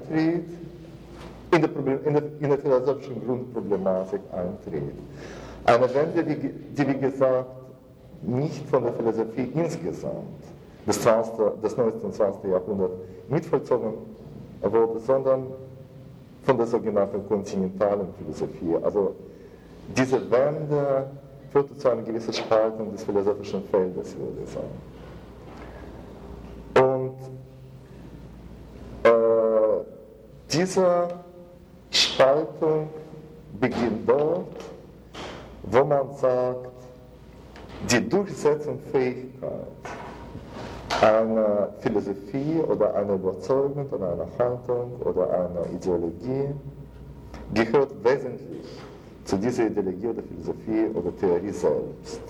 eintritt, in der philosophischen Grundproblematik eintritt. Eine Wende, die wie gesagt nicht von der Philosophie insgesamt des 19. und 20. Jahrhunderts mitvollzogen wurde, sondern von der sogenannten kontinentalen Philosophie. Also diese Wende führte zu einer gewissen Spaltung des philosophischen Feldes, würde ich sagen. Und diese Spaltung beginnt dort, wo man sagt, die Durchsetzungsfähigkeit einer Philosophie oder einer Überzeugung oder einer Haltung oder einer Ideologie gehört wesentlich zu dieser Ideologie oder Philosophie oder Theorie selbst.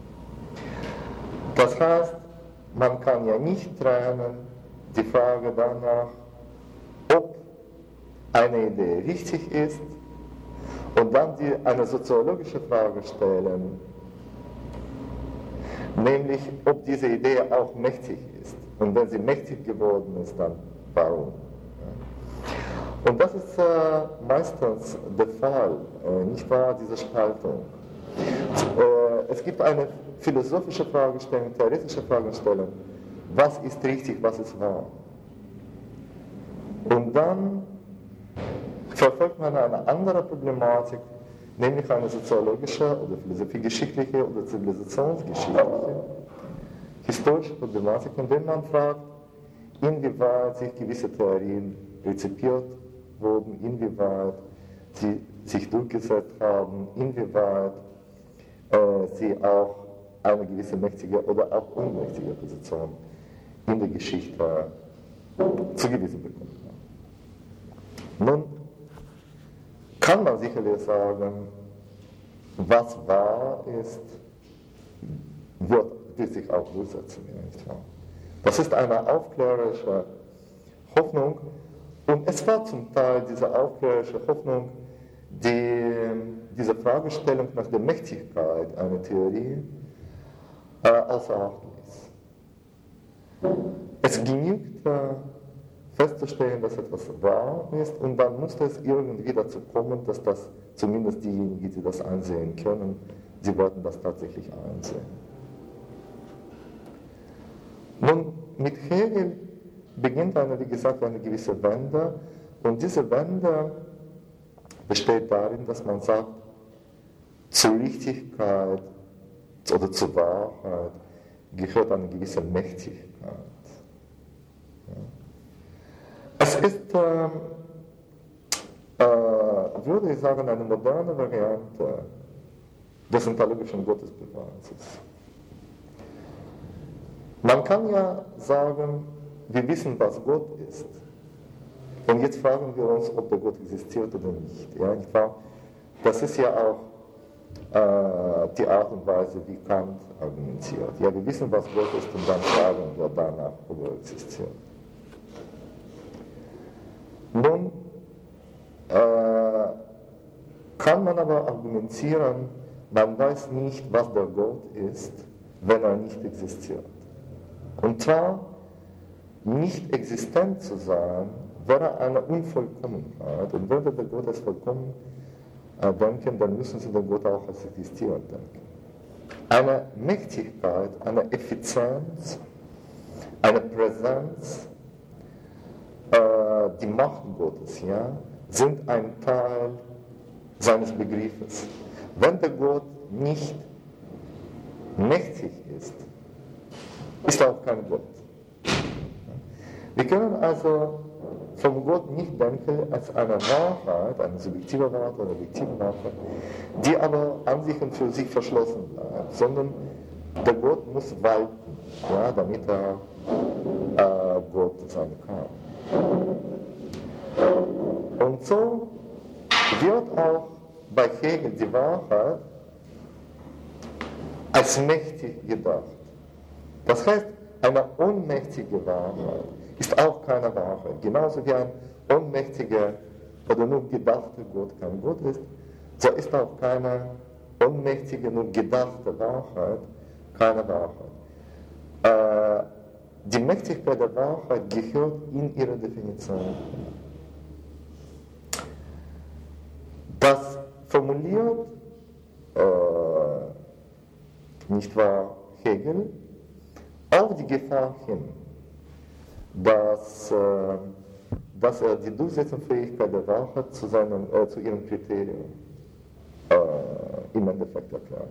Das heißt, man kann ja nicht trennen die Frage danach, ob eine Idee richtig ist und dann eine soziologische Frage stellen, nämlich ob diese Idee auch mächtig ist. Und wenn sie mächtig geworden ist, dann warum? Und das ist meistens der Fall, nicht wahr, diese Spaltung. Es gibt eine philosophische Fragestellung, theoretische Fragestellung, was ist richtig, was ist wahr? Und dann verfolgt man eine andere Problematik, nämlich eine soziologische oder philosophiegeschichtliche oder zivilisationsgeschichtliche, historische Problematik, in der man fragt, inwieweit sich gewisse Theorien rezipiert wurden, inwieweit sie sich durchgesetzt haben, inwieweit sie auch eine gewisse mächtige oder auch unmächtige Position in der Geschichte zugewiesen bekommen haben. Nun kann man sicherlich sagen, was wahr ist, wird sich auch durchsetzen. Nicht wahr? Das ist eine aufklärerische Hoffnung und es war zum Teil diese aufklärerische Hoffnung, die diese Fragestellung nach der Mächtigkeit einer Theorie außer Acht ließ. Es genügt festzustellen, dass etwas wahr ist und dann muss es irgendwie dazu kommen, dass das zumindest diejenigen, die das einsehen können, sie werden das tatsächlich einsehen. Nun, mit Hegel beginnt wie gesagt, eine gewisse Wende und diese Wende besteht darin, dass man sagt, zur Richtigkeit oder zur Wahrheit gehört eine gewisse Mächtigkeit. Ja. Es ist, würde ich sagen, eine moderne Variante des ontologischen Gottesbeweises. Man kann ja sagen, wir wissen, was Gott ist. Und jetzt fragen wir uns, ob der Gott existiert oder nicht. Ja, das ist ja auch die Art und Weise, wie Kant argumentiert. Ja, wir wissen, was Gott ist und dann fragen wir danach, ob er existiert. Nun kann man aber argumentieren, man weiß nicht, was der Gott ist, wenn er nicht existiert. Und zwar, nicht existent zu sein, wäre eine Unvollkommenheit. Und wenn wir den Gott als vollkommen denken, dann müssen Sie den Gott auch als existierend denken. Eine Mächtigkeit, eine Effizienz, eine Präsenz, die Macht Gottes, ja, sind ein Teil seines Begriffes. Wenn der Gott nicht mächtig ist, ist er auch kein Gott. Wir können also vom Gott nicht denken als eine Wahrheit, eine subjektive Wahrheit oder objektive Wahrheit, die aber an sich und für sich verschlossen bleibt, sondern der Gott muss walten, ja, damit er Gott sein kann. Und so wird auch bei Hegel die Wahrheit als mächtig gedacht. Das heißt, eine ohnmächtige Wahrheit ist auch keine Wahrheit. Genauso wie ein ohnmächtiger oder nur gedachter Gott kein Gott ist, so ist auch keine ohnmächtige, nur gedachte Wahrheit keine Wahrheit. Die Mächtigkeit der Wahrheit gehört in ihre Definition. Das formuliert, nicht wahr, Hegel, auf die Gefahr hin, dass er die Durchsetzungsfähigkeit der Wahrheit zu ihrem Kriterium im Endeffekt erklärt.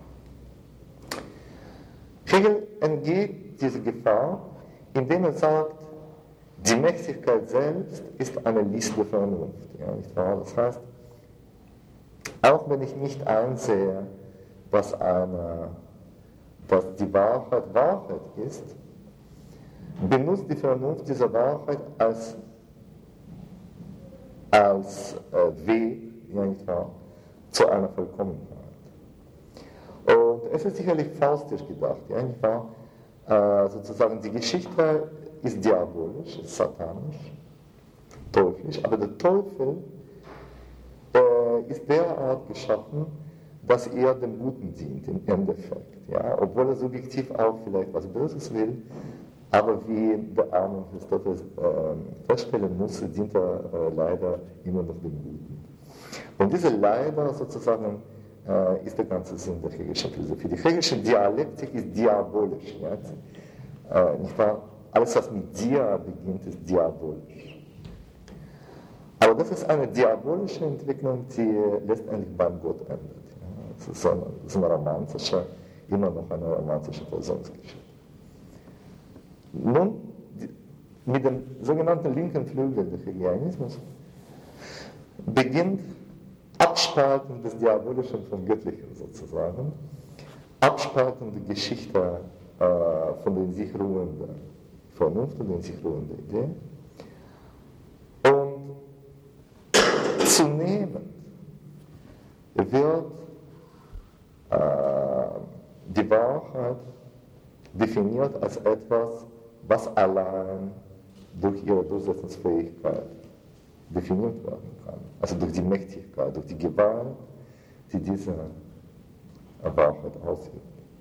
Hegel entgeht diese Gefahr, indem er sagt, die Mächtigkeit selbst ist eine List der Vernunft. Ja, nicht wahr? Das heißt, auch wenn ich nicht einsehe, dass die Wahrheit Wahrheit ist, benutzt die Vernunft diese Wahrheit als Weg, ja, nicht wahr, zu einer Vollkommenheit. Und es ist sicherlich faustisch gedacht, ja, nicht wahr? Sozusagen die Geschichte ist diabolisch, ist satanisch, teuflisch, aber der Teufel ist derart geschaffen, dass er dem Guten dient im Endeffekt, ja, obwohl er subjektiv auch vielleicht was Böses will, aber wie der arme Christophorus feststellen muss, dient er leider immer noch dem Guten. Und diese Leider sozusagen ist der ganze Sinn der Hegelischen Philosophie. Die Hegelische Dialektik ist diabolisch. Ja? Nicht wahr? Alles, was mit Dia beginnt, ist diabolisch. Aber das ist eine diabolische Entwicklung, die letztendlich beim Gott endet. Ja? Es ist eine romantische, immer noch eine romantische Versöhnungsgeschichte. Nun, mit dem sogenannten linken Flügel des Hegelianismus beginnt Abspaltung des Diabolischen vom Göttlichen sozusagen, Abspaltung der Geschichte von der in sich ruhenden Vernunft und in sich ruhenden Idee. Und zunehmend wird die Wahrheit definiert als etwas, was allein durch ihre Durchsetzungsfähigkeit definiert werden kann. Also durch die Mächtigkeit, durch die Gewalt, die diese Wahrheit ausübt.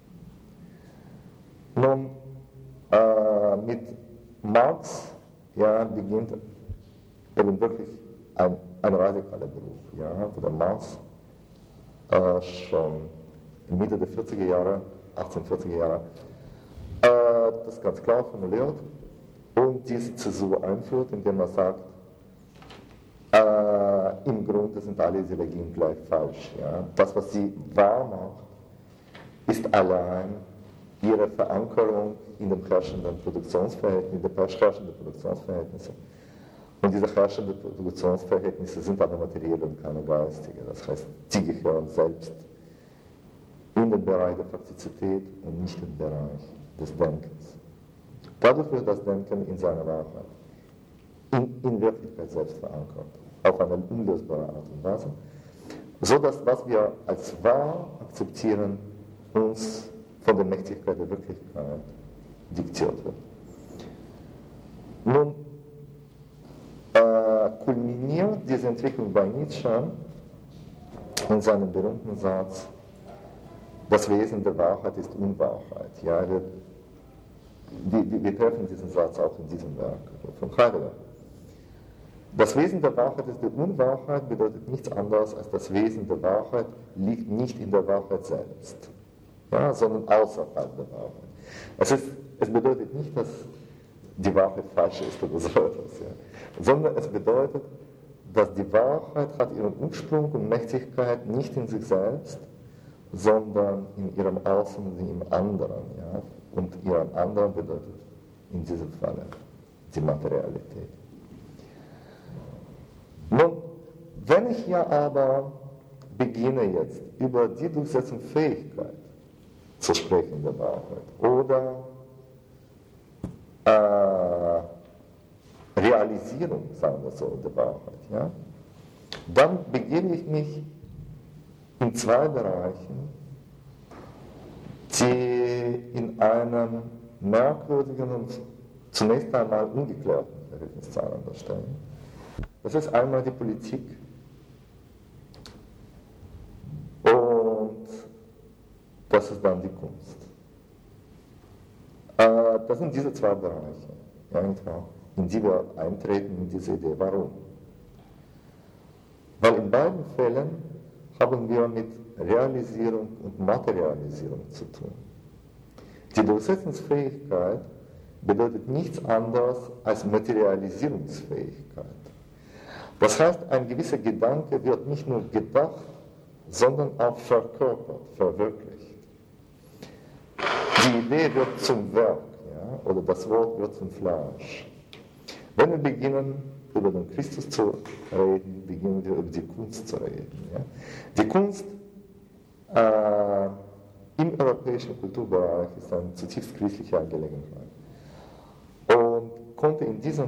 Nun, mit Marx beginnt eben wirklich ein radikaler Beruf, wo der Marx schon Mitte der 40er Jahre, 1840er Jahre, das ganz klar formuliert und diese Zäsur einführt, indem er sagt, im Grunde sind alle Ideologien gleich falsch. Ja? Das, was sie wahr macht, ist allein ihre Verankerung in dem herrschenden Produktionsverhältnis, Produktionsverhältnisse. Und diese herrschenden Produktionsverhältnisse sind aber materielle und keine geistige. Das heißt, die gehören selbst in den Bereich der Faktizität und nicht in den Bereich des Denkens. Dadurch wird das Denken in seiner Wahrheit in Wirklichkeit selbst verankert, auf eine unlösbare Art und Weise, so dass was wir als wahr akzeptieren, uns von der Mächtigkeit der Wirklichkeit diktiert wird. Nun kulminiert diese Entwicklung bei Nietzsche in seinem berühmten Satz, das Wesen der Wahrheit ist Unwahrheit. Ja, wir treffen diesen Satz auch in diesem Werk von Heidegger. Das Wesen der Wahrheit ist die Unwahrheit, bedeutet nichts anderes als das Wesen der Wahrheit liegt nicht in der Wahrheit selbst, sondern außerhalb der Wahrheit. Es bedeutet nicht, dass die Wahrheit falsch ist oder so etwas, sondern es bedeutet, dass die Wahrheit hat ihren Ursprung und Mächtigkeit nicht in sich selbst, sondern in ihrem Außen und im anderen. Ja? Und ihrem anderen bedeutet in diesem Falle die Materialität. Nun, wenn ich hier aber beginne jetzt über die Durchsetzungsfähigkeit zu sprechen der Wahrheit oder Realisierung, sagen wir so, der Wahrheit, dann begebe ich mich in zwei Bereichen, die in einem merkwürdigen und zunächst einmal ungeklärten Verhältnis zueinander stehen. Das ist einmal die Politik und das ist dann die Kunst. Das sind diese zwei Bereiche, in die wir eintreten in diese Idee. Warum? Weil in beiden Fällen haben wir mit Realisierung und Materialisierung zu tun. Die Durchsetzungsfähigkeit bedeutet nichts anderes als Materialisierungsfähigkeit. Das heißt, ein gewisser Gedanke wird nicht nur gedacht, sondern auch verkörpert, verwirklicht. Die Idee wird zum Werk, ja, oder das Wort wird zum Fleisch. Wenn wir beginnen, über den Christus zu reden, beginnen wir über die Kunst zu reden. Ja. Die Kunst im europäischen Kulturbereich ist eine zutiefst christliche Angelegenheit und konnte in dieser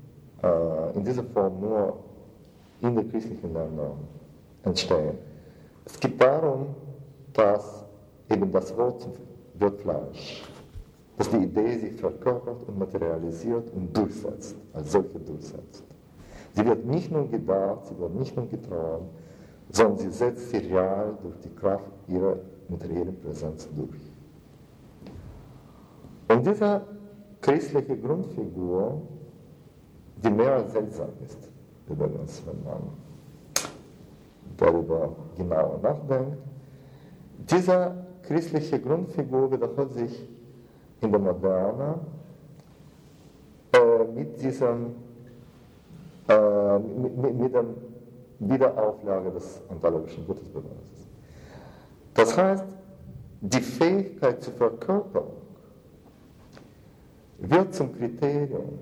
Form nur in den christlichen Ländern entstehen. Es geht darum, dass eben das Wort wird Fleisch, dass die Idee sich verkörpert und materialisiert und durchsetzt, als solche durchsetzt. Sie wird nicht nur gedacht, sie wird nicht nur geträumt, sondern sie setzt sich real durch die Kraft ihrer materiellen Präsenz durch. Und diese christliche Grundfigur, die mehr als seltsam ist, übrigens, wenn man darüber genauer nachdenkt, diese christliche Grundfigur wiederholt sich in der Moderne mit der Wiederauflage des ontologischen Gottesbeweises. Das heißt, die Fähigkeit zur Verkörperung wird zum Kriterium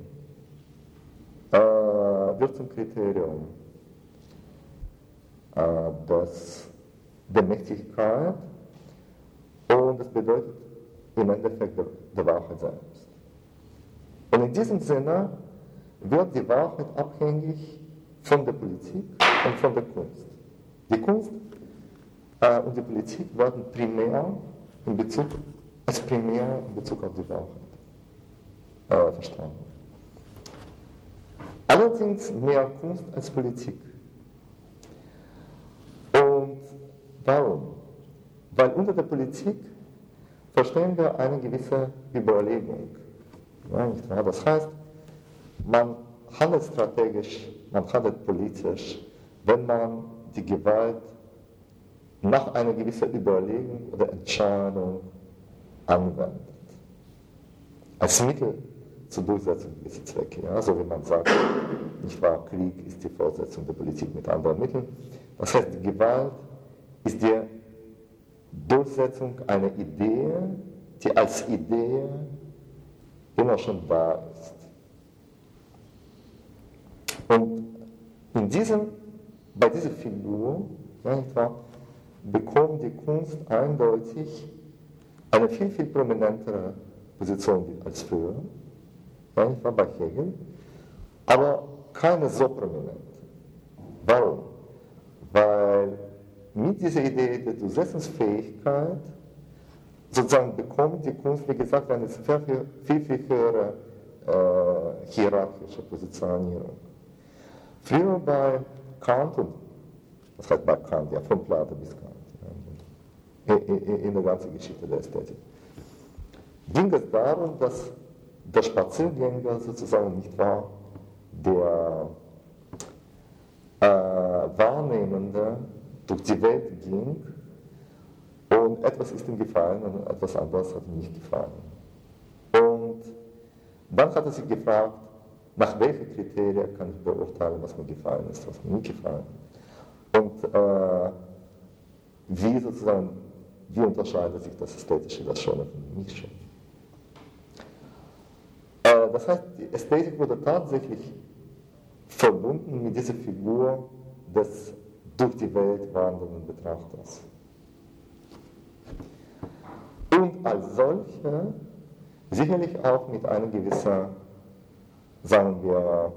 der Mächtigkeit und das bedeutet im Endeffekt der Wahrheit selbst. Und in diesem Sinne wird die Wahrheit abhängig von der Politik und von der Kunst. Die Kunst und die Politik werden primär in Bezug auf die Wahrheit verstanden. Allerdings mehr Kunst als Politik. Und warum? Weil unter der Politik verstehen wir eine gewisse Überlegung. Ja, nicht wahr? Das heißt, man handelt strategisch, man handelt politisch, wenn man die Gewalt nach einer gewissen Überlegung oder Entscheidung anwendet. Als Mittel zur Durchsetzung gewisser Zwecke. Ja? So wie man sagt, nicht wahr, Krieg ist die Fortsetzung der Politik mit anderen Mitteln. Das heißt, die Gewalt ist die Durchsetzung einer Idee, die als Idee immer schon da ist. Und bei dieser Figur, ja, nicht wahr, bekommt die Kunst eindeutig eine viel, viel prominentere Position als früher, ja, nicht wahr, bei Hegel, aber keine so prominente. Warum? Weil mit dieser Idee der Durchsetzungsfähigkeit sozusagen bekommt die Kunst, wie gesagt, eine viel, viel höhere hierarchische Positionierung. Früher bei Kant, und das heißt bei Kant, ja, von Plato bis Kant, ja, in der ganzen Geschichte der Ästhetik, ging es darum, dass der Spaziergänger sozusagen nicht wahr, der Wahrnehmende durch die Welt ging und etwas ist ihm gefallen und etwas anderes hat ihm nicht gefallen. Und dann hat er sich gefragt, nach welchen Kriterien kann ich beurteilen, was mir gefallen ist, was mir nicht gefallen ist. Und wie unterscheidet sich das Ästhetische, das Schöne von dem Nicht-Schönen. Das heißt, die Ästhetik wurde tatsächlich verbunden mit dieser Figur des durch die Welt wandernden Betrachters. Und als solche sicherlich auch mit einer gewissen, sagen wir,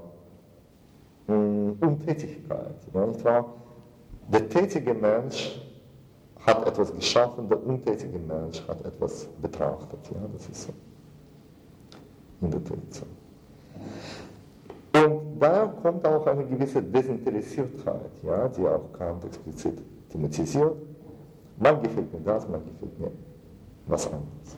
Untätigkeit. Ja, nicht wahr? Der tätige Mensch hat etwas geschaffen, der untätige Mensch hat etwas betrachtet. Ja, das ist so. In der Tat so. Und daher kommt auch eine gewisse Desinteressiertheit, ja, die auch Kant explizit thematisiert. Mal gefällt mir das, mal gefällt mir was anderes.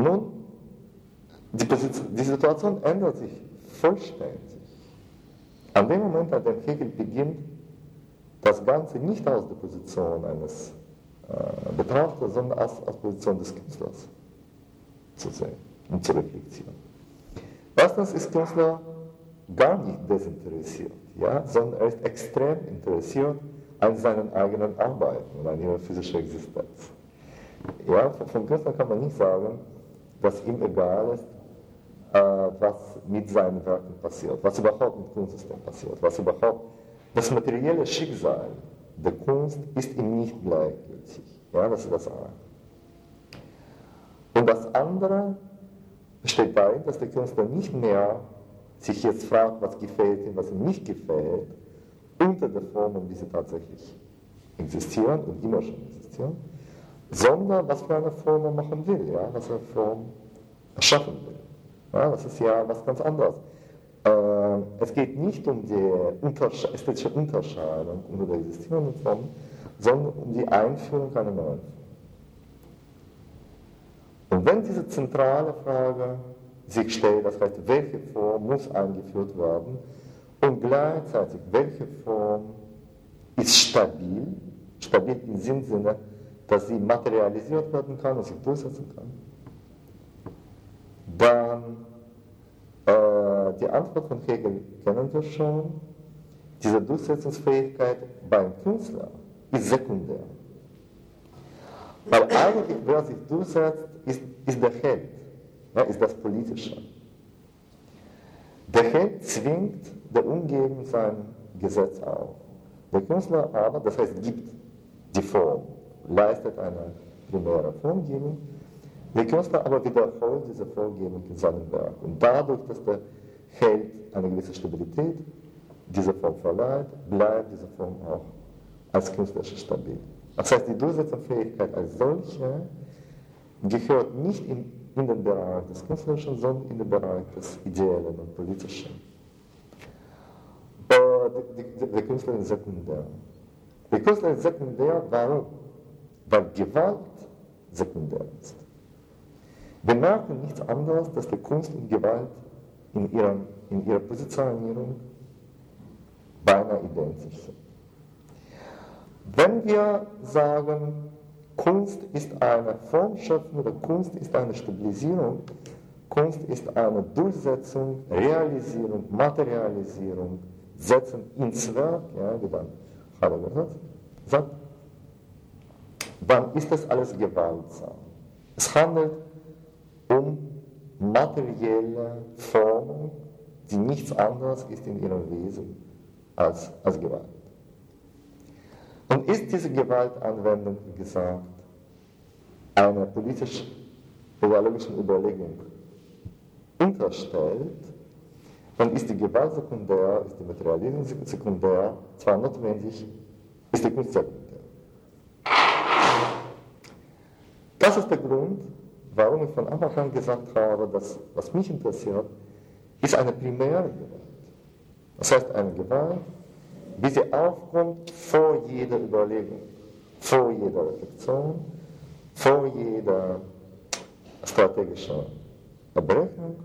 Nun, die Situation ändert sich vollständig, An dem Moment, an dem Hegel beginnt, das Ganze nicht aus der Position eines Betrachters, sondern aus Position des Künstlers zu sehen und zu reflektieren. Erstens ist Künstler gar nicht desinteressiert, ja, sondern er ist extrem interessiert an seinen eigenen Arbeiten und an ihrer physischen Existenz. Ja, vom Künstler kann man nicht sagen, dass ihm egal ist, was mit seinen Werken passiert, was überhaupt mit Kunstsystem passiert, was überhaupt das materielle Schicksal der Kunst ist ihm nicht gleichgültig. Ja, das ist das eine. Und das andere besteht darin, dass der Künstler nicht mehr sich jetzt fragt, was gefällt ihm, was ihm nicht gefällt, unter der Form, wie sie tatsächlich existieren und immer schon existieren, sondern was für eine Form er machen will, ja, was für eine Form erschaffen will. Ja, das ist ja was ganz anderes. Es geht nicht um die ästhetische Unterscheidung unter der existierenden Form, sondern um die Einführung einer neuen Form. Und wenn diese zentrale Frage sich stellt, das heißt, welche Form muss eingeführt werden und gleichzeitig welche Form ist stabil im Sinne, dass sie materialisiert werden kann und sich durchsetzen kann, dann die Antwort von Hegel kennen wir schon. Diese Durchsetzungsfähigkeit beim Künstler ist sekundär. Weil eigentlich, wer sich durchsetzt, ist der Held, ja, ist das Politische. Der Held zwingt der Umgebung sein Gesetz auf. Der Künstler aber, das heißt, gibt die Form, leistet eine primäre Formgebung. Der Künstler aber wiederholt diese Vorgebung in seinem Werk. Und dadurch, dass der Held eine gewisse Stabilität dieser Form verleiht, bleibt diese Form auch als künstlerisch stabil. Das heißt, die Durchsetzungsfähigkeit als solche gehört nicht in den Bereich des Künstlerischen, sondern in den Bereich des Ideellen und Politischen. Der Künstler ist sekundär. Der Künstler ist sekundär, warum? Weil Gewalt sekundär ist. Wir merken nichts anderes, dass die Kunst und Gewalt in ihrer Positionierung beinahe identisch sind. Wenn wir sagen, Kunst ist eine Formschöpfung oder Kunst ist eine Stabilisierung, Kunst ist eine Durchsetzung, Realisierung, Materialisierung, Setzen ins Werk, ja, wie dann Habermas sagt, dann ist das alles gewaltsam. Es handelt um materielle Formung, die nichts anderes ist in ihrem Wesen als Gewalt. Und ist diese Gewaltanwendung, wie gesagt, einer politisch-ideologischen Überlegung unterstellt, dann ist die Gewalt sekundär, ist die Materialisierung sekundär, zwar notwendig, ist die Kunst sekundär. Das ist der Grund, warum ich von Anfang an gesagt habe, dass was mich interessiert, ist eine primäre Gewalt. Das heißt eine Gewalt, wie sie aufkommt vor jeder Überlegung, vor jeder Reflexion, vor jeder strategischen Berechnung.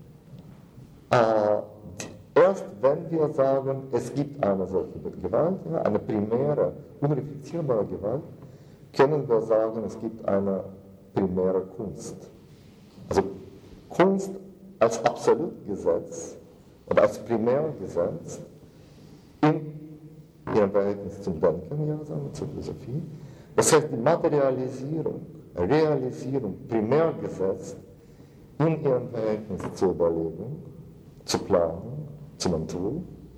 Erst wenn wir sagen, es gibt eine solche Gewalt, eine primäre, unreflektierbare Gewalt, können wir sagen, es gibt eine primäre Kunst. Also Kunst als Absolutgesetz oder als Primärgesetz in ihrem Verhältnis zum Denken, ja, sagen wir, zur Philosophie. Das heißt, die Materialisierung, Realisierung, Primärgesetz in ihrem Verhältnis zur Überlegung, zur Planung, zum Natur.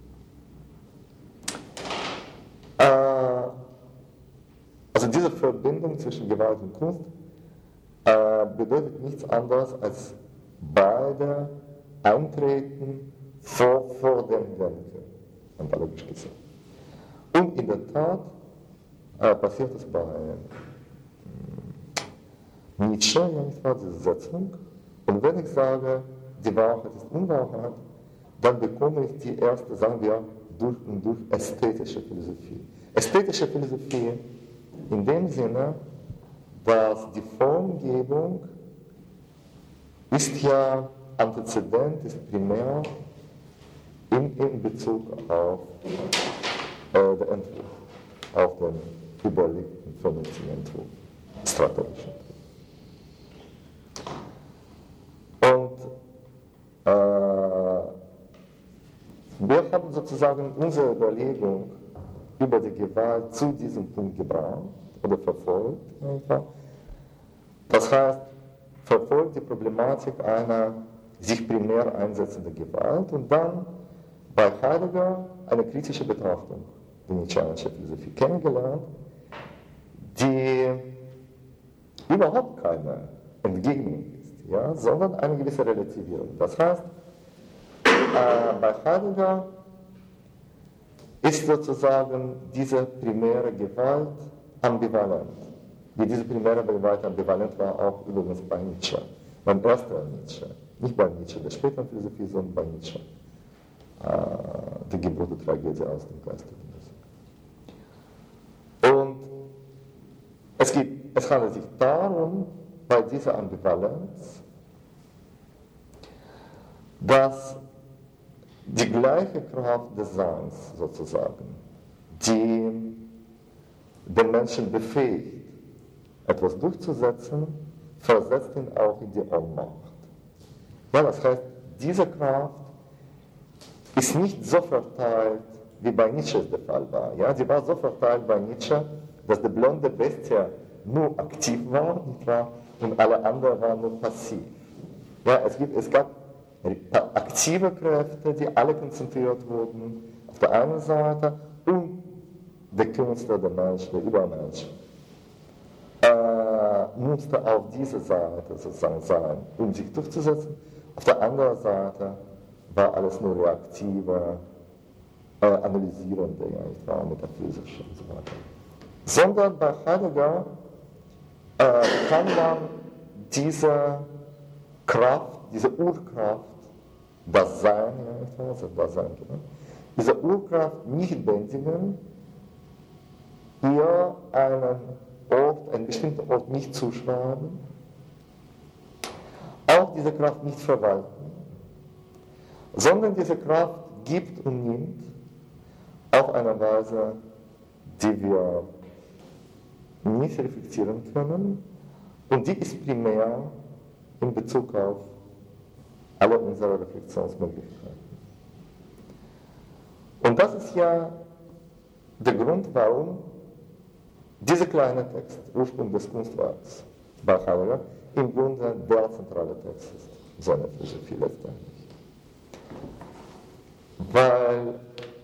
Also diese Verbindung zwischen Gewalt und Kunst bedeutet nichts anderes als beide eintreten vor dem Denken, analogisch gesagt. Und in der Tat passiert es bei Nietzsche, ja, nicht wahr, diese Setzung. Und wenn ich sage, die Wahrheit ist Unwahrheit, dann bekomme ich die erste, sagen wir, durch und durch ästhetische Philosophie. Ästhetische Philosophie in dem Sinne, dass die Formgebung ist ja Antezedent, ist primär in Bezug auf den Entwurf, auf den überlegten vernünftigen Entwurf, strategischen Entwurf. Und wir haben sozusagen unsere Überlegung über die Gewalt zu diesem Punkt gebracht oder verfolgt. Das heißt, verfolgt die Problematik einer sich primär einsetzenden Gewalt und dann bei Heidegger eine kritische Betrachtung der Nietzscheanischen Philosophie kennengelernt, die überhaupt keine Entgegnung ist, ja, sondern eine gewisse Relativierung. Das heißt, bei Heidegger ist sozusagen diese primäre Gewalt ambivalent. Wie diese primäre Gewalt ambivalent war auch übrigens bei Nietzsche, beim ersten Nietzsche. Nicht bei Nietzsche der späteren Philosophie, sondern bei Nietzsche. Die Geburtstragödie aus dem Geiste der Musik. Und es handelt sich darum, bei dieser Ambivalenz, dass die gleiche Kraft des Seins sozusagen, die den Menschen befähigt, etwas durchzusetzen, versetzt ihn auch in die Ohnmacht. Ja, das heißt, diese Kraft ist nicht so verteilt, wie bei Nietzsche der Fall war. Ja, sie war so verteilt bei Nietzsche, dass die blonde Bestie nur aktiv war, nicht wahr? Und alle anderen waren nur passiv. Ja, es gab aktive Kräfte, die alle konzentriert wurden auf der einen Seite und der Künstler, der Mensch, der Übermensch musste auf diese Seite sozusagen sein, um sich durchzusetzen. Auf der anderen Seite war alles nur reaktive, analysierende, ja, metaphysische und so weiter. Sondern bei Heidegger kann man diese Kraft, diese Urkraft, das Sein, ja, das Sein, diese Urkraft nicht bändigen, ihr einen bestimmten Ort nicht zuschreiben, auch diese Kraft nicht verwalten, sondern diese Kraft gibt und nimmt auf eine Weise, die wir nicht reflektieren können, und die ist primär in Bezug auf alle unsere Reflexionsmöglichkeiten. Und das ist ja der Grund, warum dieser kleine Text, Ursprung des Kunstwerks bei Heidegger, im Grunde der zentrale Text ist, seiner Philosophie letztendlich. Weil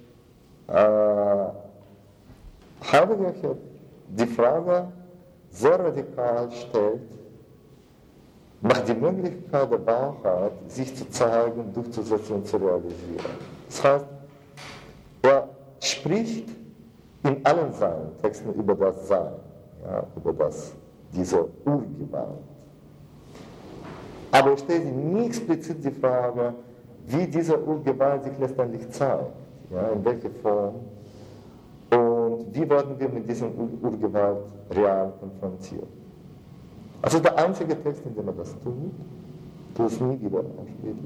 Heidegger hier die Frage sehr radikal stellt, nach der Möglichkeit der Wahrheit, sich zu zeigen, durchzusetzen und zu realisieren. Das heißt, er spricht in allen seinen Texten über das Sein, ja, über diese Urgewalt. Aber er stellt nie explizit die Frage, wie diese Urgewalt sich letztendlich zeigt, ja, in welcher Form und wie werden wir mit dieser Urgewalt real konfrontiert. Also der einzige Text, in dem er das tut es nie wieder ausspielen,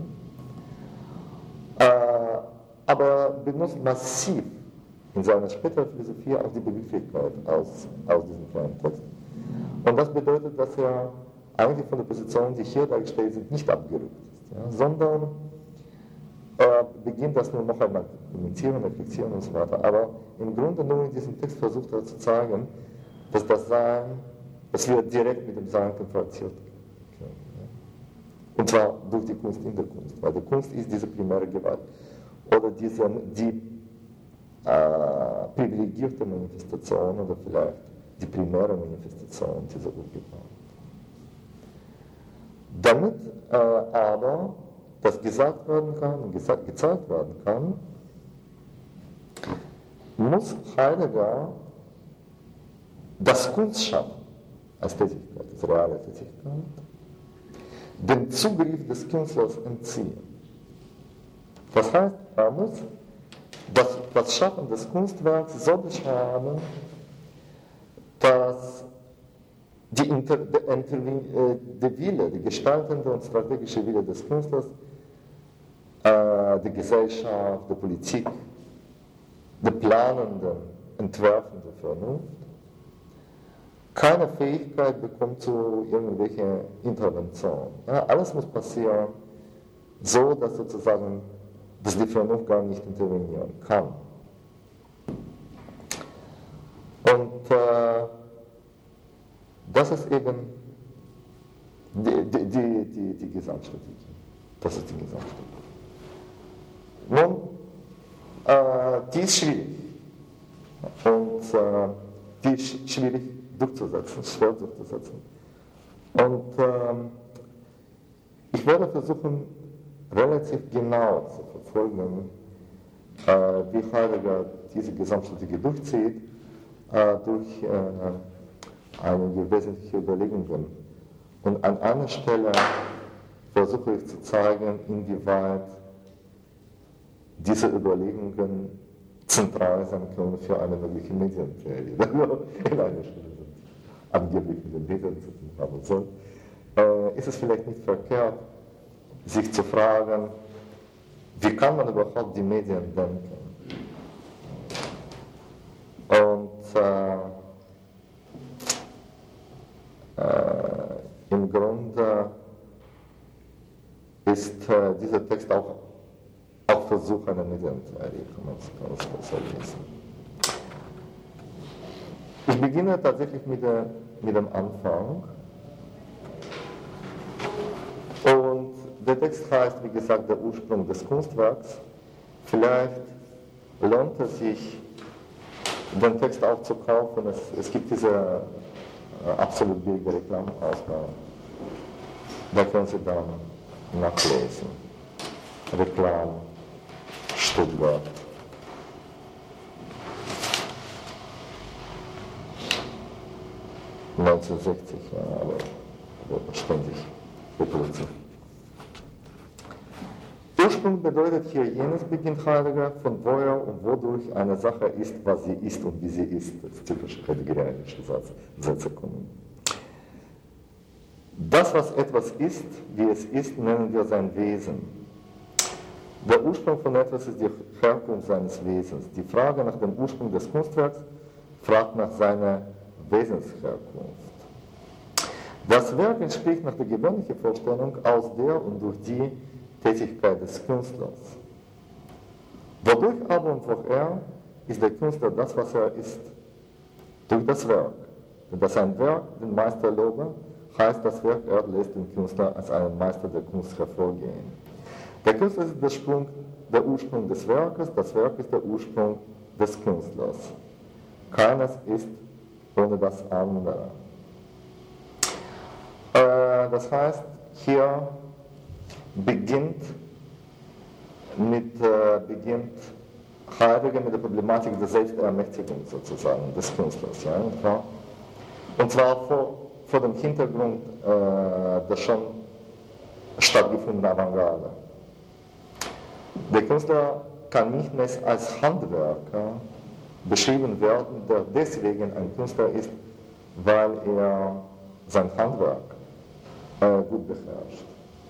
aber benutzt massiv in seiner späteren Philosophie auch die Begrifflichkeit aus diesem kleinen Text. Und das bedeutet, dass er eigentlich von der Position, die hier dargestellt sind, nicht abgerückt ist, ja, sondern beginnt das nur noch einmal kommentieren, reflektieren und so weiter. Aber im Grunde nur in diesem Text versucht er zu zeigen, dass das Sein, dass wir direkt mit dem Sein konfrontiert können. Ja. Und zwar durch die Kunst in der Kunst, weil die Kunst ist diese primäre Gewalt. Oder die privilegierte Manifestation oder vielleicht die primäre Manifestation dieser Urgewalt. Damit aber das gesagt werden kann und gezeigt werden kann, muss Heidegger das Kunstschaffen als Tätigkeit, als reale Tätigkeit, den Zugriff des Künstlers entziehen. Das heißt, er muss das Schaffen des Kunstwerks so beschreiben, dass der Wille, die gestaltende und strategische Wille des Künstlers der Gesellschaft, der Politik, der planenden, entwerfenden Vernunft keine Fähigkeit bekommt zu irgendwelchen Interventionen. Ja, alles muss passieren, so dass sozusagen dass die Vernunft gar nicht intervenieren kann. Und das ist eben die Gesamtstrategie. Das ist die Gesamtstrategie. Nun, die ist schwierig. Und die ist schwierig durchzusetzen, schwer durchzusetzen. Und ich werde versuchen, relativ genau zu verfolgen, wie Heidegger diese Gesamtstrategie durchzieht, durch einige wesentliche Überlegungen. Und an einer Stelle versuche ich zu zeigen, inwieweit diese Überlegungen zentral sein können für eine mögliche Medientheorie. In einer Stelle sind angeblich mit den Medien zu tun haben soll. Ist es vielleicht nicht verkehrt, sich zu fragen, wie kann man überhaupt die Medien denken? Und im Grunde ist dieser Text auch Versuch einer Medientheorie, kann man es so lesen. Ich beginne tatsächlich mit dem Anfang. Und der Text heißt, wie gesagt, der Ursprung des Kunstwerks. Vielleicht lohnt es sich, den Text auch zu kaufen. Es gibt diese absolut billige Reklamausgabe. Da können Sie dann nachlesen. Reklam, Stuttgart. (1960), ja, aber ständig reproduziert. Ursprung bedeutet hier jenes, beginnt Heidegger, von woher und wodurch eine Sache ist, was sie ist und wie sie ist. Das ist typisch heideggerianische Sätze kommen. Das, was etwas ist, wie es ist, nennen wir sein Wesen. Der Ursprung von etwas ist die Herkunft seines Wesens. Die Frage nach dem Ursprung des Kunstwerks fragt nach seiner Wesensherkunft. Das Werk entspricht nach der gewöhnlichen Vorstellung aus der und durch die Tätigkeit des Künstlers. Wodurch aber und woher ist der Künstler das, was er ist? Durch das Werk. Wenn das ein Werk den Meister lobe, heißt das Werk, er lässt den Künstler als einen Meister der Kunst hervorgehen. Der Künstler ist der Ursprung des Werkes, das Werk ist der Ursprung des Künstlers. Keines ist ohne das andere. Das heißt, hier beginnt Heidegger mit der Problematik der Selbstermächtigung sozusagen des Künstlers. Ja? Und zwar vor dem Hintergrund der schon stattgefundenen Avantgarde. Der Künstler kann nicht mehr als Handwerker beschrieben werden, der deswegen ein Künstler ist, weil er sein Handwerk gut beherrscht.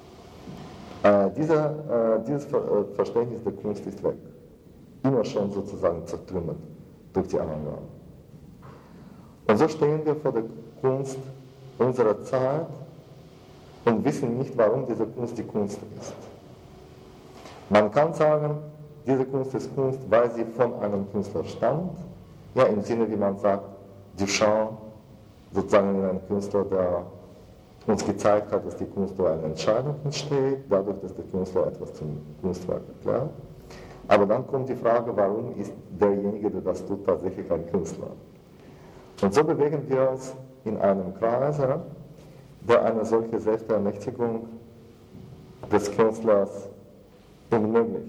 Dieses Verständnis der Kunst ist weg. Immer schon sozusagen zertrümmert durch die Avantgarde. Und so stehen wir vor der Kunst unserer Zeit und wissen nicht, warum diese Kunst die Kunst ist. Man kann sagen, diese Kunst ist Kunst, weil sie von einem Künstler stammt, ja, im Sinne, wie man sagt, Duchamp, sozusagen ein Künstler, der uns gezeigt hat, dass die Kunst durch eine Entscheidung entsteht, dadurch, dass der Künstler etwas zum Kunstwerk erklärt. Aber dann kommt die Frage, warum ist derjenige, der das tut, tatsächlich ein Künstler? Und so bewegen wir uns in einem Kreis, der eine solche Selbstermächtigung des Künstlers unmöglich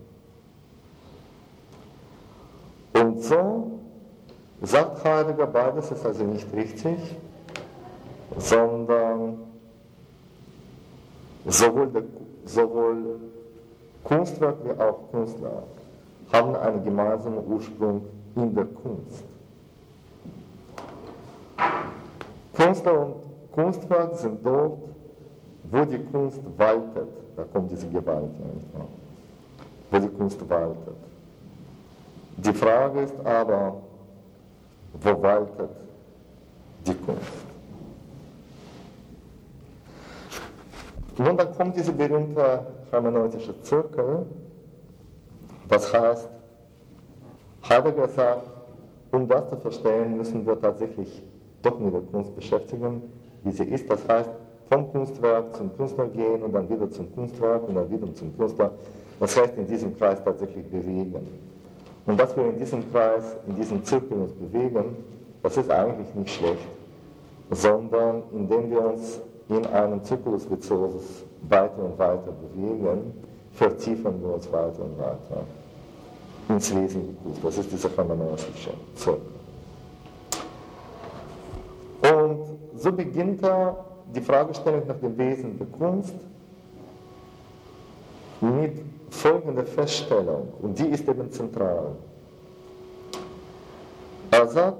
macht. Und so sagt Heidegger, beides ist also nicht richtig, sondern sowohl Kunstwerk wie auch Künstler haben einen gemeinsamen Ursprung in der Kunst. Künstler und Kunstwerk sind dort, wo die Kunst waltet. Da kommt diese Gewalt. wo die Kunst waltet. Die Frage ist aber, wo waltet die Kunst? Nun, dann kommt dieser berühmte hermeneutische Zirkel, das heißt, Heidegger sagt, um das zu verstehen, müssen wir tatsächlich doch mit der Kunst beschäftigen, wie sie ist. Das heißt, vom Kunstwerk zum Künstler gehen und dann wieder zum Kunstwerk und dann wieder zum Künstler. Das heißt, in diesem Kreis tatsächlich bewegen. Und dass wir in diesem Kreis, in diesem Zirkel uns bewegen, das ist eigentlich nicht schlecht, sondern indem wir uns in einem Circulus viciosus weiter und weiter bewegen, vertiefen wir uns weiter und weiter ins Wesen der Kunst. Das ist dieser hermeneutische Zirkel. Und so beginnt die Fragestellung nach dem Wesen der Kunst mit folgender Feststellung, und die ist eben zentral. Er sagt,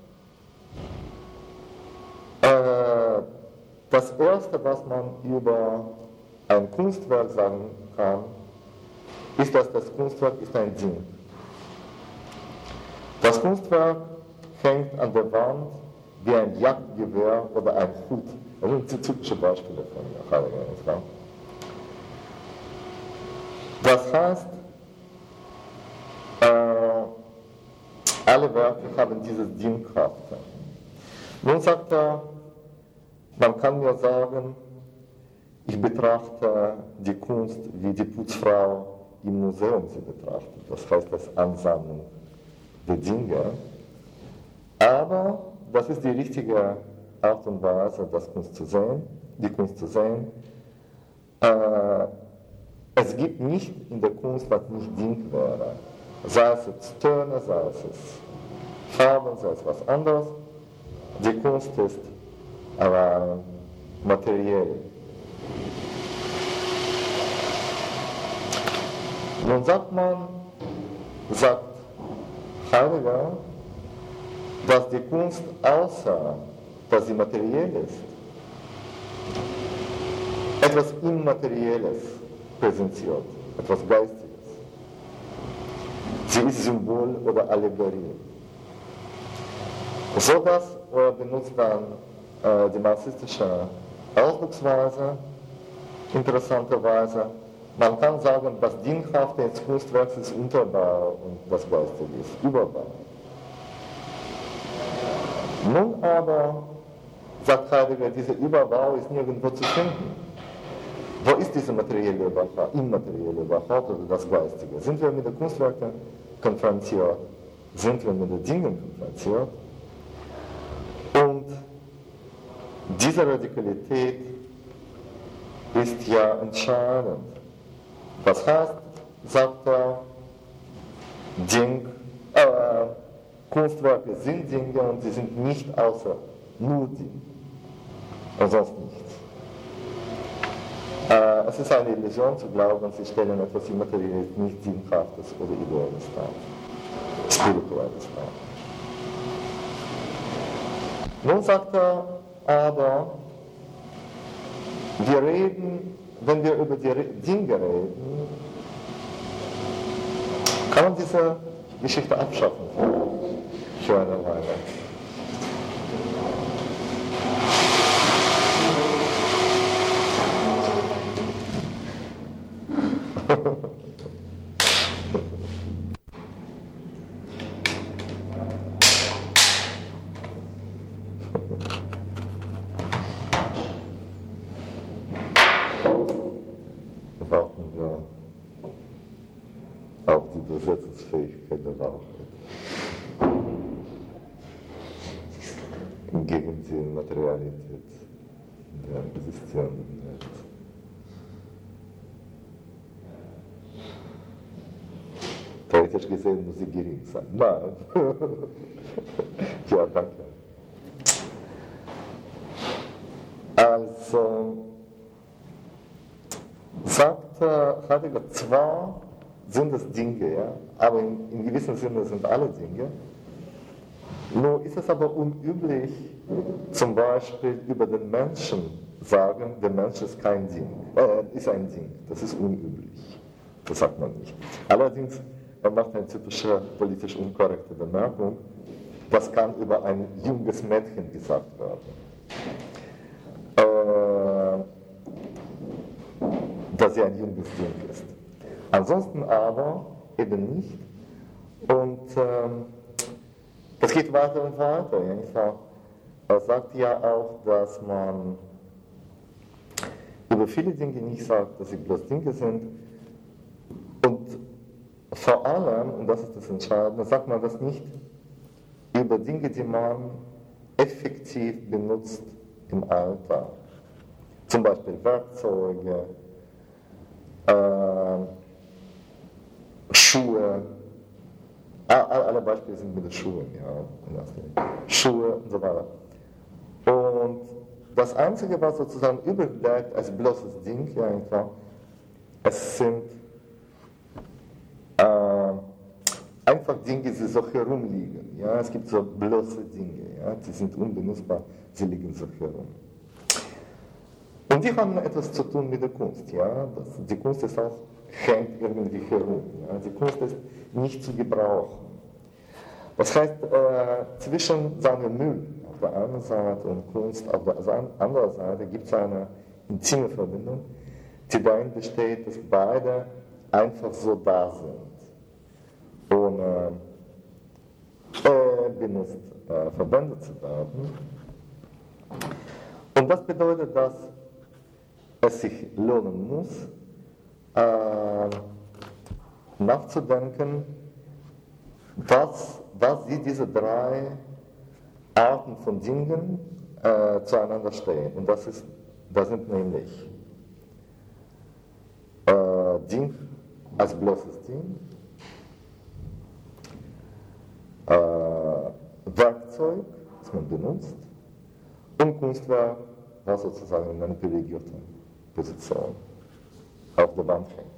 das Erste, was man über ein Kunstwerk sagen kann, ist, dass das Kunstwerk ist ein Ding. Das Kunstwerk hängt an der Wand wie ein Jagdgewehr oder ein Hut. Das sind typische Beispiele von Heidegger. Das heißt, alle Werke haben diese Dingkraft. Nun sagt er, man kann mir sagen, ich betrachte die Kunst, wie die Putzfrau im Museum sie betrachtet. Das heißt, das Ansammeln der Dinge. Aber das ist die richtige Art und Weise, die Kunst zu sehen. Es gibt nicht in der Kunst, was nicht Ding wäre. Sei es jetzt Töne, sei es Farben, sei es was anderes. Die Kunst ist aber materiell. Nun sagt Heidegger, dass die Kunst, außer dass sie materiell ist, etwas Immaterielles präsentiert, etwas Geistiges. Sie ist Symbol oder Allegorie. So dass er benutzt dann die marxistische Ausdrucksweise, interessanterweise. Man kann sagen, das Dinghafte des Kunstwerks ist Unterbau und das Geistige ist Überbau. Nun aber, sagt Heidegger, dieser Überbau ist nirgendwo zu finden. Wo ist diese materielle Überbau, immaterielle Überbau oder das Geistige? Sind wir mit den Kunstwerken konfrontiert? Sind wir mit den Dingen konfrontiert? Und diese Radikalität ist ja entscheidend. Das heißt, sagt er, Kunstwerke sind Dinge und sie sind nicht außer nur Dinge. Und sonst nichts. Es ist eine Illusion zu glauben, sie stellen etwas Immaterielles, nicht Dinghaftes oder Ideelles dar. Spirituelles dar. Nun sagt er aber, wenn wir über die Dinge reden, kann man diese Geschichte abschaffen für eine Weile. Brauchen wir auch die Durchsetzungsfähigkeit der Wahrheit gegen die Materialität der existierenden Welt. Theoretisch gesehen muss sie gering sein. Nein. Ja, danke. Also, sagt Heidegger, zwar sind es Dinge, ja, aber in gewissem Sinne sind alle Dinge. Nur ist es aber unüblich, zum Beispiel über den Menschen sagen, der Mensch ist kein Ding, ist ein Ding. Das ist unüblich. Das sagt man nicht. Allerdings, er macht eine typische politisch unkorrekte Bemerkung, das kann über ein junges Mädchen gesagt werden. Dass sie ein junges Ding ist. Ansonsten aber eben nicht. Und das geht weiter und weiter. Er sagt ja auch, dass man über viele Dinge nicht sagt, dass sie bloß Dinge sind. Und vor allem, und das ist das Entscheidende, sagt man das nicht über Dinge, die man effektiv benutzt im Alltag. Zum Beispiel Werkzeuge, Schuhe. Alle Beispiele sind mit den Schuhen, ja. Schuhe und so weiter. Und das Einzige, was sozusagen übrig bleibt als bloßes Ding, ja, einfach, es sind einfach Dinge, die so herumliegen. Ja. Es gibt so bloße Dinge, ja, die sind unbenutzbar, sie liegen so herum. Und die haben etwas zu tun mit der Kunst. Ja. Die Kunst ist auch, hängt irgendwie herum. Ja. Die Kunst ist nicht zu gebrauchen. Das heißt, zwischen seinem Müll auf der einen Seite und Kunst auf der anderen Seite gibt es eine intime Verbindung, die darin besteht, dass beide einfach so da sind, ohne benutzt, verwendet zu werden. Und das bedeutet, dass es sich lohnen muss, nachzudenken, wie diese drei Arten von Dingen zueinander stehen. Und das sind nämlich Ding als bloßes Ding, Werkzeug, das man benutzt, und Kunstwerk, was sozusagen in einer privilegierten Position auf der Wand hängt.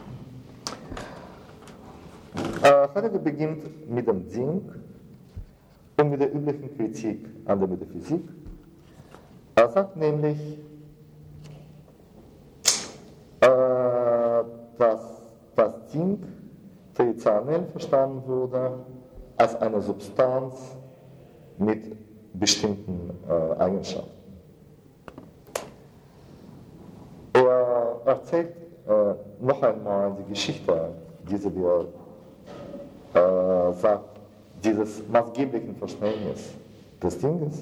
Heidegger beginnt mit dem Ding und mit der üblichen Kritik an der Metaphysik. Er sagt nämlich, dass das Ding traditionell verstanden wurde als eine Substanz mit bestimmten Eigenschaften. Er erzählt noch einmal die Geschichte, diese wir sagt, dieses maßgeblichen Verständnis des Dinges,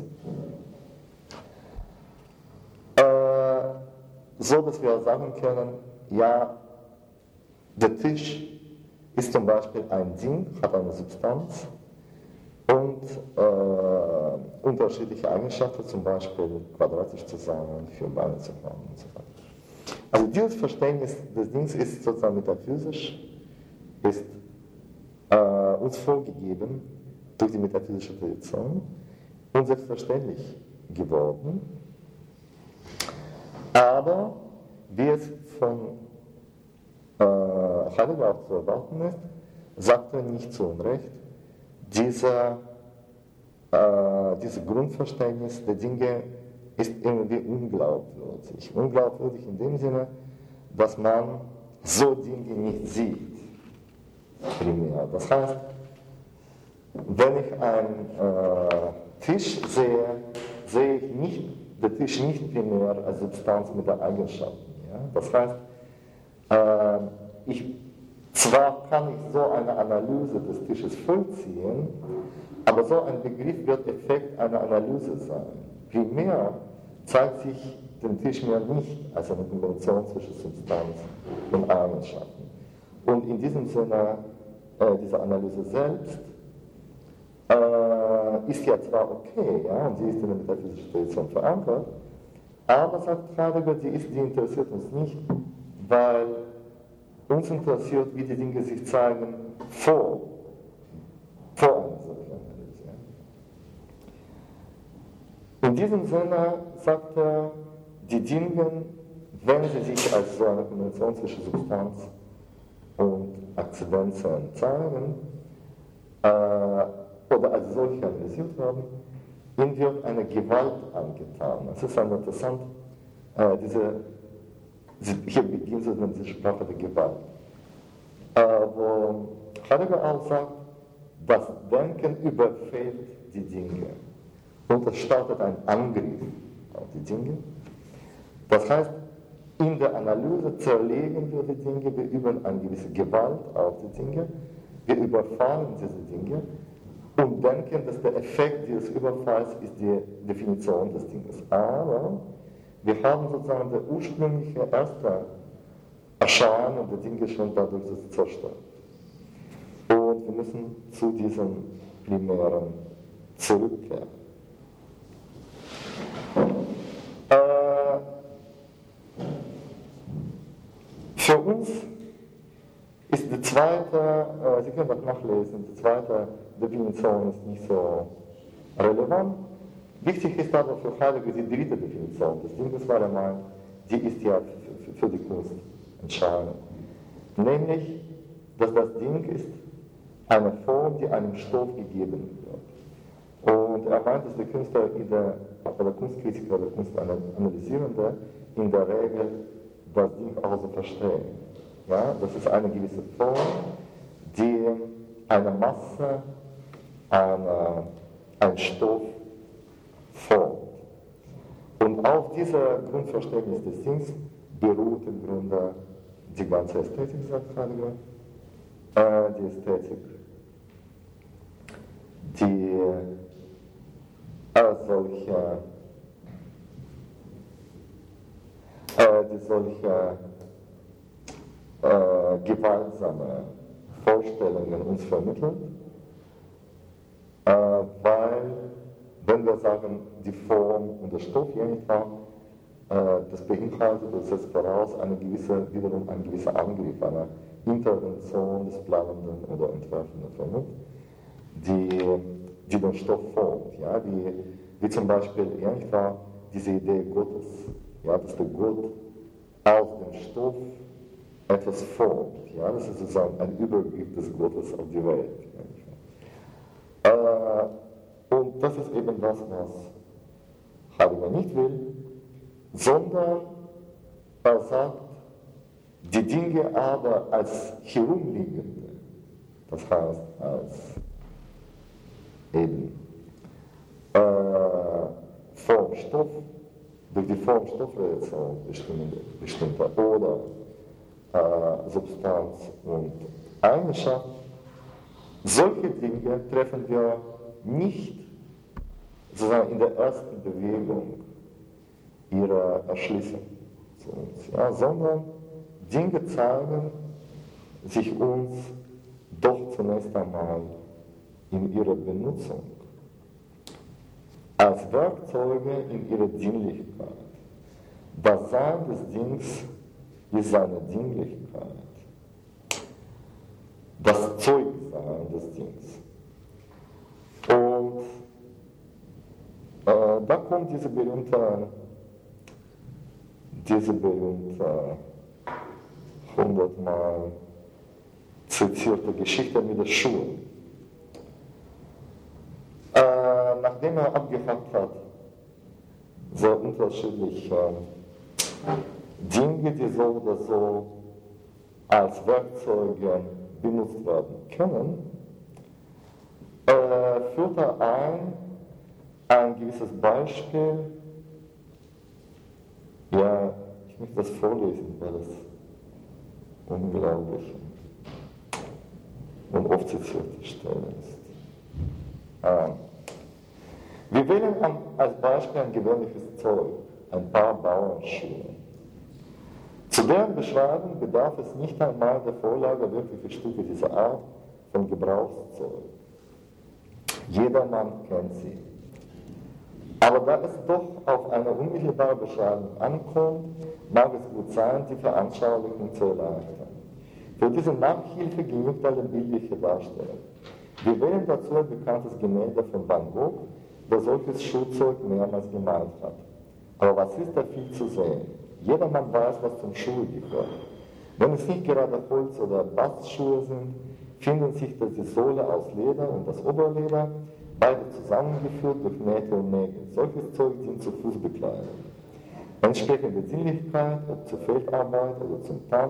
so dass wir sagen können, ja, der Tisch ist zum Beispiel ein Ding, hat eine Substanz und unterschiedliche Eigenschaften, zum Beispiel quadratisch zu sein, 4 Beine zu haben und so weiter. Also dieses Verständnis des Dings ist sozusagen metaphysisch, ist uns vorgegeben durch die metaphysische Tradition und selbstverständlich geworden. Aber wie es von Heidegger auch zu erwarten ist, sagt er nicht zu Unrecht, dieses Grundverständnis der Dinge ist irgendwie unglaubwürdig. Unglaubwürdig in dem Sinne, dass man so Dinge nicht sieht. Primär. Das heißt, wenn ich einen Tisch sehe, sehe ich den Tisch nicht primär als Substanz mit der Eigenschaften. Ja? Das heißt, zwar kann ich so eine Analyse des Tisches vollziehen, aber so ein Begriff wird Effekt einer Analyse sein. Primär zeigt sich den Tisch mir nicht als eine Kombination zwischen Substanz und Eigenschaften. Und in diesem Sinne, diese Analyse selbst ist ja zwar okay, ja, und sie ist in der metaphysischen Tradition verankert, aber, sagt Heidegger, die interessiert uns nicht, weil uns interessiert, wie die Dinge sich zeigen vor einer solchen Analyse. In diesem Sinne sagt er, die Dinge, wenn sie sich als so eine Kombination zwischen Substanz und Akzidenzen zeigen, oder als solche analysiert werden, ihnen wird eine Gewalt angetan. Es ist interessant, hier beginnt diese Sprache der Gewalt. wo Heidegger auch sagt, das Denken überfällt die Dinge und es startet ein Angriff auf die Dinge. Das heißt, in der Analyse zerlegen wir die Dinge, wir üben eine gewisse Gewalt auf die Dinge, wir überfallen diese Dinge und denken, dass der Effekt dieses Überfalls ist die Definition des Dinges. Aber wir haben sozusagen die ursprüngliche erste Erscheinung der Dinge schon dadurch zerstört. Und wir müssen zu diesem Primären zurückkehren. Für uns ist die zweite, Sie können das nachlesen, die zweite Definition ist nicht so relevant. Wichtig ist aber für Heidegger die dritte Definition des Dinges, weil er meint, die ist ja für die Kunst entscheidend. Nämlich, dass das Ding ist eine Form, die einem Stoff gegeben wird. Und er meint, dass der Künstler oder Kunstkritiker oder Kunstanalysierende in der Regel das Ding auch so verstehen. Ja, das ist eine gewisse Form, die eine Masse, ein Stoff formt. Und auf dieser Grundverständnis des Dings beruht im Grunde die ganze Ästhetik, sagt Heidegger. Die Ästhetik, die solche gewaltsame Vorstellungen uns vermittelt, weil, wenn wir sagen, die Form und der Stoff das beinhaltet, das setzt voraus wiederum ein gewisser Angriff, eine Intervention des Planenden oder Entwerfenden Vernunft, die den Stoff formt, ja, wie zum Beispiel diese Idee Gottes, ja, dass der Gott aus dem Stoff etwas formt, ja, das ist sozusagen ein Übergriff des Gottes auf die Welt. Und das ist eben das, was Heidegger nicht will, sondern er sagt, die Dinge aber als herumliegende, das heißt als eben Form-Stoff, durch die Form-Stoff-Relation bestimmter oder Substanz und Eigenschaft, solche Dinge treffen wir nicht sozusagen in der ersten Bewegung ihrer Erschließung zu uns, ja, sondern Dinge zeigen sich uns doch zunächst einmal in ihrer Benutzung als Werkzeuge in ihrer Dienlichkeit. Das Sein des Dings ist seine Dienlichkeit. Das Zeugsein des Dings. Und da kommt diese berühmte 100-mal zitierte Geschichte mit den Schuhen. Nachdem er abgehakt hat, sehr unterschiedliche Dinge, die so oder so als Werkzeuge benutzt werden können, führt er ein gewisses Beispiel. Ja, ich möchte das vorlesen, weil es unglaublich und oft zitierte Stelle ist. Wir wählen als Beispiel ein gewöhnliches Zeug, ein paar Bauernschuhe. Zu deren Beschreibung bedarf es nicht einmal der Vorlage wirklicher Stücke dieser Art von Gebrauchszeug. Jedermann kennt sie. Aber da es doch auf eine unmittelbare Beschreibung ankommt, mag es gut sein, die Veranschaulichung zu erleichtern. Für diese Nachhilfe genügt eine bildliche Darstellung. Wir wählen dazu ein bekanntes Gemälde von Van Gogh, der solches Schuhzeug mehrmals gemalt hat. Aber was ist da viel zu sehen? Jedermann weiß, was zum Schuh gehört. Wenn es nicht gerade Holz- oder Bastschuhe sind, finden sich die Sohle aus Leder und das Oberleder, beide zusammengeführt durch Nähte und Nägel. Solches Zeug dient zur Fußbekleidung. Entsprechende Sinnlichkeit, ob zur Feldarbeit oder zum Tanz,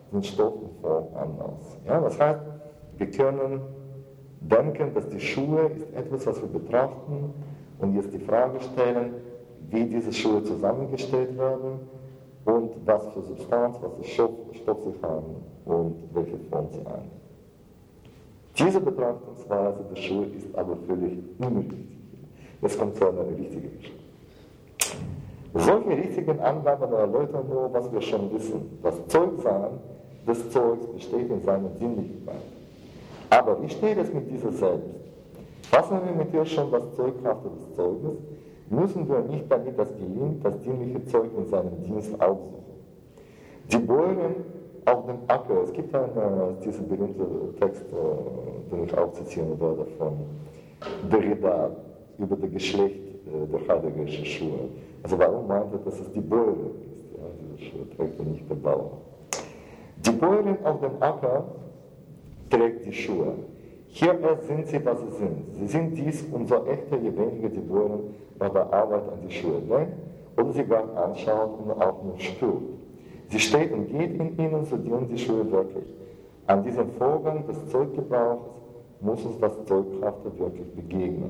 sind Stoff und Form anders. Ja, das heißt, wir können denken, dass die Schuhe ist etwas, was wir betrachten und jetzt die Frage stellen, wie diese Schuhe zusammengestellt werden und was für Substanz, was für Stoff sie haben und welche Form sie haben. Diese Betrachtungsweise der Schuhe ist aber völlig unrichtig. Jetzt kommt zu einer richtigen Geschichte. Solche richtigen Angaben erläutern nur, was wir schon wissen. Das Zeugsein des Zeugs besteht in seiner Sinnlichkeit. Aber wie steht es mit dieser selbst? Fassen wir mit ihr schon das Zeughafte des Zeuges, müssen wir nicht, damit das gelingt, das dienliche Zeug in seinem Dienst aufsuchen. Die Bäuerin auf dem Acker, es gibt diesen berühmten Text, den ich auch zitieren werde, von Derrida über das Geschlecht der heideggerischen Schuhe. Also warum meint er, dass es die Bäuerin ist? Ja, diese Schuhe trägt nicht der Bauer. Die Bäuerin auf dem Acker trägt die Schuhe. Hier erst sind sie, was sie sind. Sie sind dies umso echter, je weniger die Bäuerin bei der Arbeit an die Schuhe denkt oder sie gar anschaut und auch nur spürt. Sie steht und geht in ihnen, so dienen die Schuhe wirklich. An diesem Vorgang des Zeuggebrauchs muss uns das Zeughafte wirklich begegnen.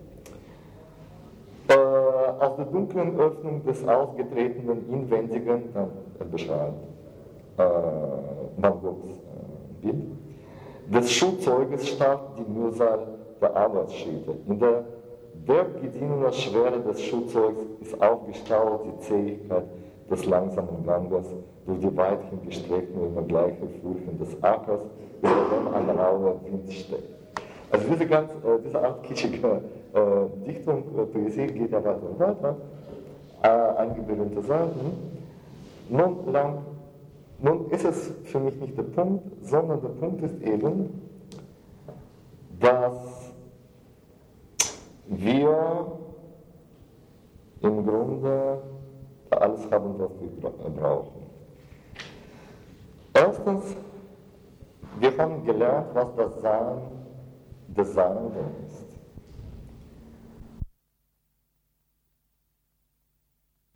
Aus der dunklen Öffnung des ausgetretenen Inwendigen, dann beschreibt Van Goghs Bild, des Schuhzeuges starrt die Mühsal der Arbeitsschritte. In der werkgediehenen Schwere des Schuhzeugs ist aufgestaut die Zähigkeit des langsamen Ganges durch die weithin gestreckten und immer gleichen Furchen des Ackers, über dem ein rauer Wind steht. Also diese Art kitschige Dichtung, Poesie geht ja weiter und weiter, einige berühmte Seiten. Nun ist es für mich nicht der Punkt, sondern der Punkt ist eben, dass wir im Grunde alles haben, was wir brauchen. Erstens, wir haben gelernt, was das Sein des Seienden ist.